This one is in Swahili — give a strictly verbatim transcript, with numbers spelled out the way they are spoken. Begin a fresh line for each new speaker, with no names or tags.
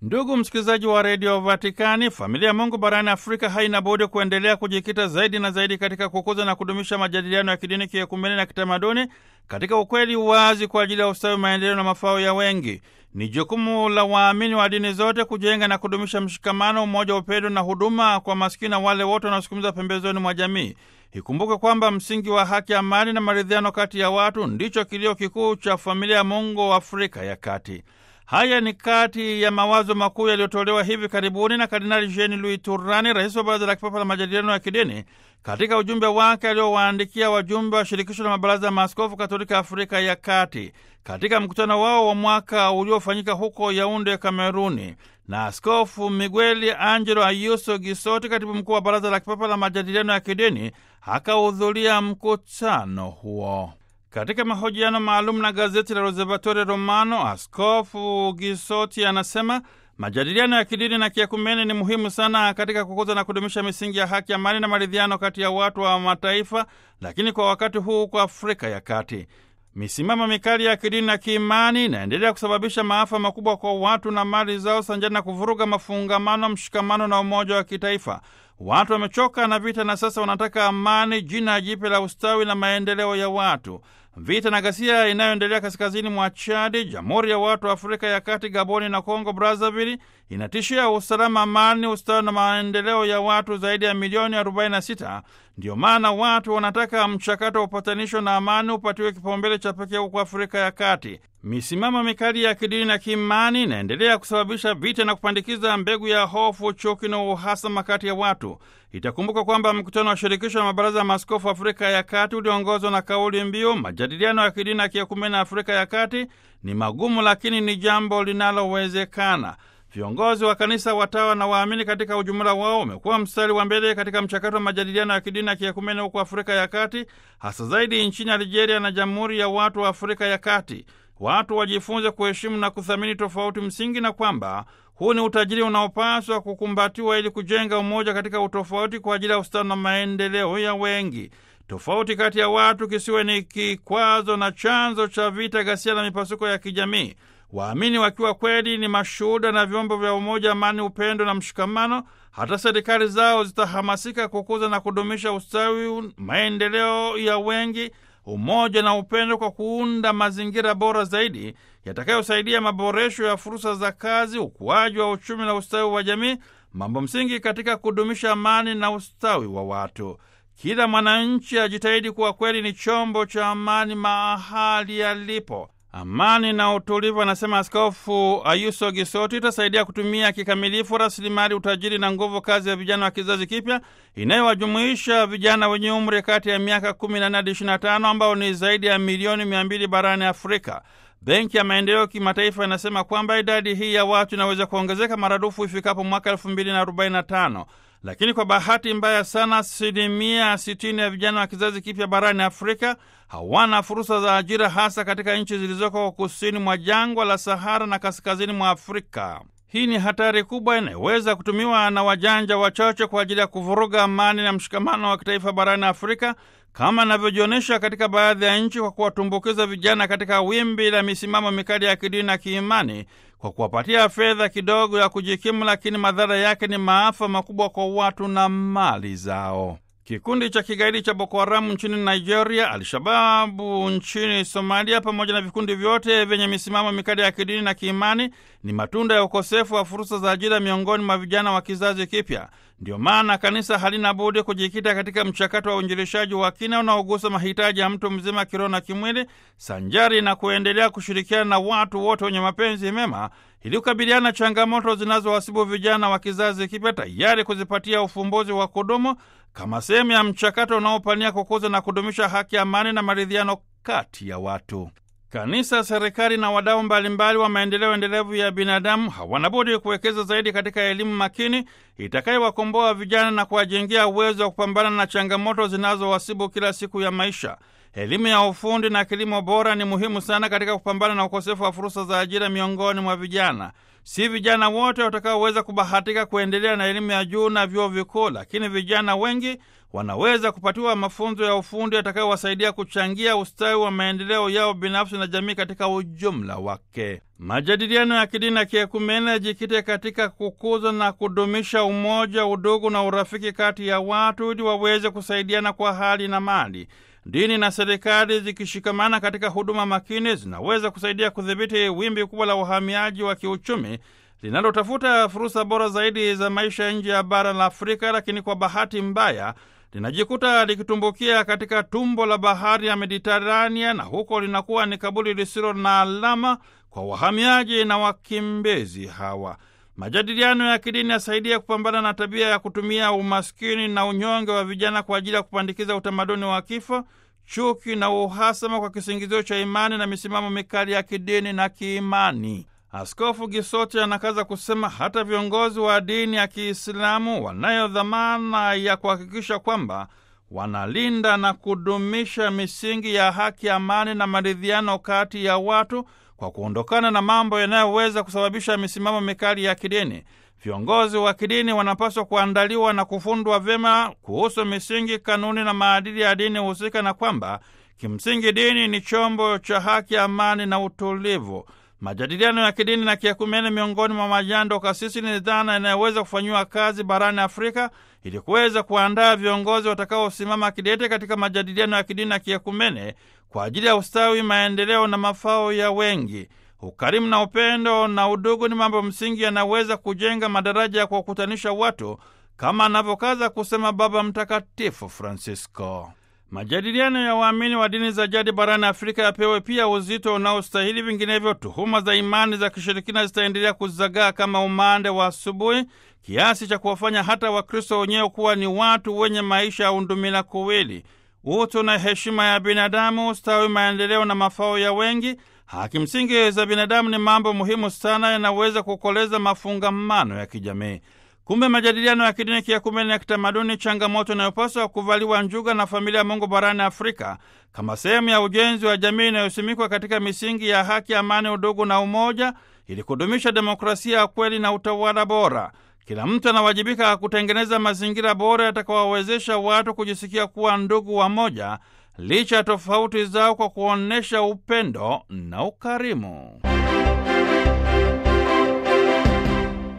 Ndugu msikilizaji wa redio Vatikani, familia ya Mungu barani Afrika haina budi kuendelea kujikita zaidi na zaidi katika kukuza na kudumisha majadiliano ya kidini, kiekumene na kitamaduni katika ukweli wazi kwa ajili ya ustawi, maendeleo na mafao ya wengi. Ni jukumu la waamini wa dini zote kujenga na kudumisha mshikamano, umoja, upendo na huduma kwa maskini na wale wote wanaosukumiza pembezoni mwa jamii. Ikumbuke kwamba msingi wa haki, amani na maridhiano kati ya watu ndicho kilio kikuu cha familia ya Mungu wa Afrika ya Kati. Haya ni kati ya mawazo makuu yaliyotolewa hivi karibuni na Kardinali Jean-Louis Turani, rais wa Baraza la Kipapa la Majadiliano ya Kidini, katika ujumbe wake aliowaandikia wajumbe wa Shirikisho la Mabaraza ya Maaskofu Katolika Afrika ya Kati katika mkutano wao wa mwaka uliofanyika huko Yaounde, Kameruni. Na Askofu Miguel Angelo Ayuso Gisoti, katibu mkuu wa Baraza la Kipapa la Majadiliano ya Kidini, akahudhuria mkutano huo. Katika mahojiano maalum na gazeti la L'Osservatore Romano, Askofu Gisoti anasema majadiliano ya kidini na kiekumene ni muhimu sana katika kukuza na kudumisha misingi ya haki, amani na maridhiano kati ya watu wa mataifa, lakini kwa wakati huu kwa Afrika ya Kati. Misimamo mikali ya kidini na kiimani inaendelea kusababisha maafa makubwa kwa watu na mali zao, sanjani na kuvuruga mafungamano, mshikamano na umoja wa kitaifa. Watu wamechoka na vita na sasa wanataka amani, jina jipya la ustawi na maendeleo ya watu. Vita na ghasia inayoendelea kaskazini mwa Chadi, Jamhuri ya Watu wa Afrika ya Kati, Gaboni na Kongo Brazzaville inatishia usalama, amani, ustawi na maendeleo ya watu zaidi ya milioni arobaini na sita. Ndio maana watu wanataka mchakato wa upatanisho na amani upatiwe kipaumbele cha pekee huko Afrika ya Kati. Misimamo mikali ya kidini na kiimani inaendelea kusababisha vita na kupandikiza mbegu ya hofu, chuki na uhasama kati ya watu. Itakumbuka kwamba mkutano wa Shirikisho la Mabaraza ya Maaskofu Afrika ya Kati uliongozwa na kauli mbiu majadiliano ya kidini na kiekumene Afrika ya Kati ni magumu, lakini ni jambo linalowezekana. Viongozi wa kanisa, watawa na waamini katika ujumla wao wamekuwa mstari wa mbele katika mchakato wa majadiliano ya kidini na kiekumene huko Afrika ya Kati, hasa zaidi nchini Algeria na Jamhuri ya Watu wa Afrika ya Kati. Watu wajifunze kuheshimu na kuthamini tofauti msingi, na kwamba huu ni utajiri unaopaswa kukumbatiwa ili kujenga umoja katika utofauti kwa ajili ya ustawi na maendeleo ya wengi. Tofauti kati ya watu kisiwe ni kikwazo na chanzo cha vita, ghasia na mipasuko ya kijamii. Waamini wakiwa kweli ni mashuhuda na vyombo vya umoja, amani, upendo na mshikamano, hata serikali zao zitahamasika kukuza na kudumisha ustawi, maendeleo ya wengi, umoja na upendo, kwa kuunda mazingira bora zaidi yatakayosaidia maboresho ya fursa za kazi, ukuaji wa uchumi na ustawi wa jamii, mambo msingi katika kudumisha amani na ustawi wa watu. Kila mwananchi ajitahidi kuwa kweli ni chombo cha amani mahali yalipo. Amani na utulivu, anasema Askofu Ayuso Gisoti, itasaidia kutumia kikamilifu rasilimali, utajiri na nguvu kazi ya vijana wa kizazi kipya inayowajumuisha vijana wenye umri kati ya miaka kumi na nne hadi ishirini na tano ambao ni zaidi ya milioni mia mbili barani Afrika. Benki ya Maendeleo Kimataifa inasema kwamba idadi hii ya watu inaweza kuongezeka maradufu ifikapo mwaka elfu mbili na arobaini na tano. Lakini kwa bahati mbaya sana, asilimia sitini ya vijana wa kizazi kipya barani Afrika hawana fursa za ajira, hasa katika nchi zilizoko kusini mwa jangwa la Sahara na kaskazini mwa Afrika. Hii ni hatari kubwa inayoweza kutumiwa na wajanja wachache kwa ajili ya kuvuruga amani na mshikamano wa kitaifa barani Afrika, kama inavyojionyesha katika baadhi ya nchi, kwa kuwatumbukiza vijana katika wimbi la misimamo mikali ya kidini na kiimani, kwa kuwapatia fedha kidogo ya kujikimu, lakini madhara yake ni maafa makubwa kwa watu na mali zao. Kikundi cha kigaidi cha Boko Haram nchini Nigeria, Al-Shababu nchini Somalia, pamoja na vikundi vyote vyenye misimamo mikali ya kidini na kiimani ni matunda ya ukosefu wa fursa za ajira miongoni mwa vijana wa kizazi kipya. Ndio maana kanisa halina budi kujikita katika mchakato wa uinjilishaji wa kina unaogusa mahitaji ya mtu mzima kiroho na kimwili, sanjari na kuendelea kushirikiana na watu wote wenye mapenzi mema ili kukabiliana na changamoto zinazowasibu vijana wa kizazi kipya, tayari kuzipatia ufumbuzi wa kudumu kama sehemu ya mchakato unaopania kukuza na kudumisha haki, amani na maridhiano kati ya watu. Kanisa, serikali na wadau mbalimbali wa maendeleo endelevu ya binadamu hawana budi kuwekeza zaidi katika elimu makini itakayowakomboa vijana na kuwajengea uwezo wa kupambana na changamoto zinazowasibu kila siku ya maisha. Elimu ya ufundi na kilimo bora ni muhimu sana katika kupambana na ukosefu wa fursa za ajira miongoni mwa vijana. Si vijana wote watakaoweza kubahatika kuendelea na elimu ya juu na vyuo vikuu, lakini vijana wengi wanaweza kupatiwa mafunzo ya ufundi yatakayowasaidia kuchangia ustawi wa maendeleo yao binafsi na jamii katika ujumla wake. Majadiliano ya kidini na kiekumene yajikite katika kukuza na kudumisha umoja, udugu na urafiki kati ya watu ili waweze kusaidiana kwa hali na mali. Dini na serikali zikishikamana katika huduma makini zinaweza kusaidia kudhibiti wimbi kubwa la uhamiaji wa kiuchumi linalotafuta fursa bora zaidi za maisha nje ya bara la Afrika, lakini kwa bahati mbaya linajikuta likitumbukia katika tumbo la bahari ya Mediterania, na huko linakuwa ni kaburi lisilo na alama kwa wahamiaji na wakimbizi hawa. Majadiliano ya kidini yasaidia kupambana na tabia ya kutumia umaskini na unyonge wa vijana kwa ajili ya kupandikiza utamaduni wa kifo, chuki na uhasama kwa kisingizio cha imani na misimamo mikali ya kidini na kiimani. Askofu Gisoti anakaza kusema hata viongozi wa dini ya Kiislamu wanayo dhamana ya kuhakikisha kwamba wanalinda na kudumisha misingi ya haki, amani na maridhiano kati ya watu kwa kuondokana na mambo yanayoweza kusababisha misimamo mikali ya kidini. Viongozi wa kidini wanapaswa kuandaliwa na kufundwa vyema kuhusu misingi, kanuni na maadili ya dini husika, na kwamba kimsingi dini ni chombo cha haki, amani na utulivu. Majadiliano ya kidini na kiekumene miongoni mwa majando kasisi ni dhana inayoweza kufanyiwa kazi barani Afrika ili kuweza kuandaa viongozi watakaosimama kidete katika majadiliano ya kidini na kiekumene kwa ajili ya ustawi, maendeleo na mafao ya wengi. Ukarimu na upendo na udugu ni mambo msingi yanaweza kujenga madaraja ya kuwakutanisha watu, kama anavyokaza kusema Baba Mtakatifu Francisco. Majadiliano ya waamini wa dini za jadi barani Afrika yapewe pia uzito unaostahili, vinginevyo tuhuma za imani za kishirikina zitaendelea kuzagaa kama umande wa asubuhi, kiasi cha kuwafanya hata Wakristo wenyewe kuwa ni watu wenye maisha ya undumila kuwili. Utu na heshima ya binadamu, ustawi, maendeleo na mafao ya wengi, haki msingi za binadamu ni mambo muhimu sana yanaweza kukoleza mafungamano ya kijamii. Kumbe majadiliano ya kidini, kiekumene na kitamaduni changamoto inayopaswa kuvaliwa njuga na familia ya Mungu barani Afrika kama sehemu ya ujenzi wa jamii inayosimikwa katika misingi ya haki, amani, udugu na umoja ili kudumisha demokrasia ya kweli na utawala bora. Kila mtu anawajibika kutengeneza mazingira bora yatakayowawezesha watu kujisikia kuwa ndugu wa moja licha ya tofauti zao, kwa kuonesha upendo na ukarimu.